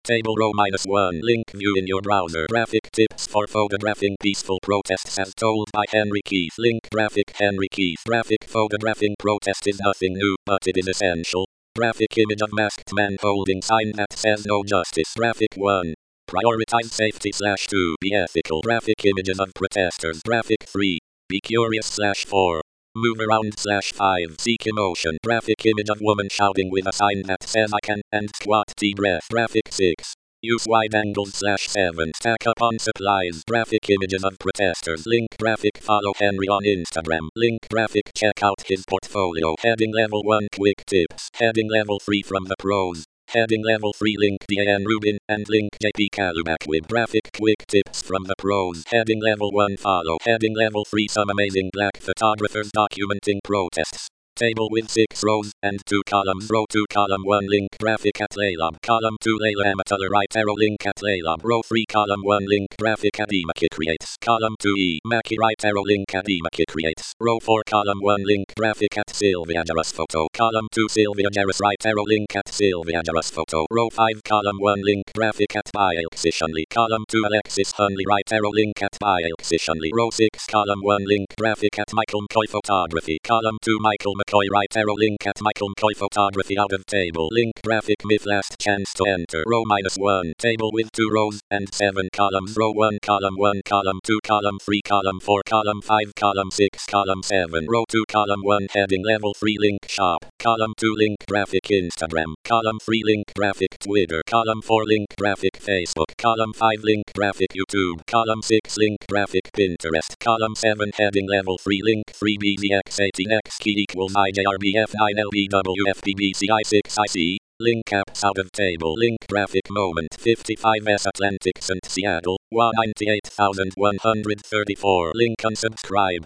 Table row -1. Link view in your browser. Graphic tips for photographing peaceful protests as told by Henry Keith. Link graphic Henry Keith. Graphic photographing protest is nothing new, but it is essential. Graphic image of masked man holding sign that says no justice. Graphic 1. Prioritize safety/2. Be ethical. Graphic images of protesters. Graphic 3. Be curious/4. Move around/5. Seek emotion. Graphic image of woman shouting with a sign that says I can, and squat deep breath. Graphic 6. Use wide angles/7. Stack up on supplies. Graphic images of protesters. Link graphic follow Henry on Instagram. Link graphic check out his portfolio. Heading level 1 quick tips. Heading level 3 from the pros. Heading level 3 link Dan Rubin and link JP Kalubak with graphic quick tips from the pros. Heading level 1 follow. Heading level 3 some amazing black photographers documenting protests. Table with 6 rows and 2 columns. Row 2 column 1 link graphic at Laylob. Column 2 Layla Amatullah right arrow link at Laylob. Row 3 column 1 link graphic Adimaki creates. Column 2 E Maki right arrow link Adimaki creates. Row 4 column 1 link graphic at Sylvia Jaras photo. Column 2 Sylvia Jaras right arrow link at Sylvia Jaras photo. Row 5 column 1 link graphic at Bielxi Shunley. Column 2 Alexis Hunley right arrow link at Bielxi Shunley. Row 6 column 1 link graphic at Michael McCoy photography. Column 2 Michael McCoy right arrow link at Michael McCoy photography out of table. Link graphic myth last chance to enter. Row -1 table with 2 rows and 7 columns. Row 1 column 1 column 2 column 3 column 4 column 5 column 6 column 7. Row 2 column 1 heading level 3 link shop. Column 2 link graphic Instagram. Column 3 link graphic Twitter. Column 4 link graphic Facebook. Column 5 link graphic YouTube. Column 6 link graphic Pinterest. Column 7 heading level 3 link 3BZX18X key equals IJRBF9LBWFBBCI6IC. Link apps out of table. Link graphic moment 55S Atlantic St. Seattle 198,134. Link unsubscribe.